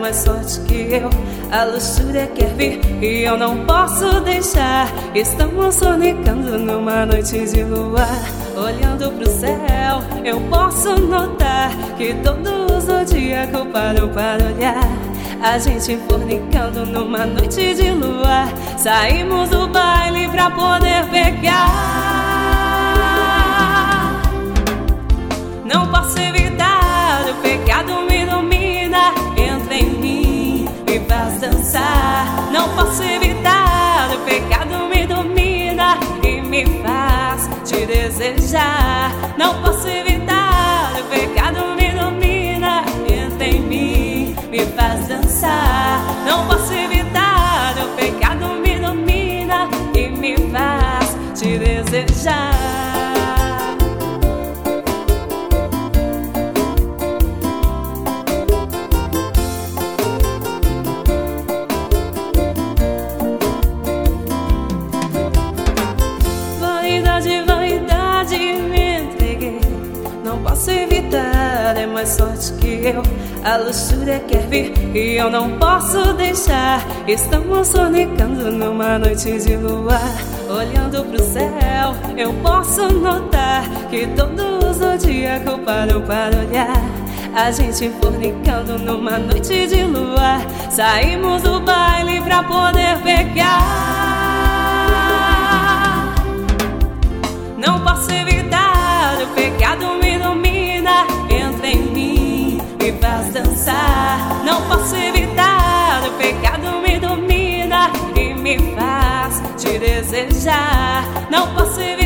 mais forte que eu. A luxúria quer vir e eu não posso deixar. Estamos sonicando numa noite de luar. Olhando pro céu, eu posso notar que todo o zodíaco parou para olhar. A gente fornicando numa noite de luar. Saímos do baile pra poder pegar. Não posso evitar, o pecado me domina. Entra em mim, me faz dançar. Não posso evitar, o pecado me domina e me faz te desejar. Não posso evitar, o pecado me domina. Entra em mim, me faz dançar. Não posso evitar, o pecado me domina e me faz te desejar. Vaidade, me entreguei. Não posso evitar, é mais forte que eu. A luxúria quer vir e eu não posso deixar. Estamos sonicando numa noite de luar. Olhando pro céu, eu posso notar que todo o zodíaco parou para olhar. A gente fornicando numa noite de luar. Saímos do baile pra poder pegar. Não posso evitar, o pecado me domina. Entra em mim, me faz dançar. Não posso evitar, o pecado me domina e me faz te desejar. Não posso evitar.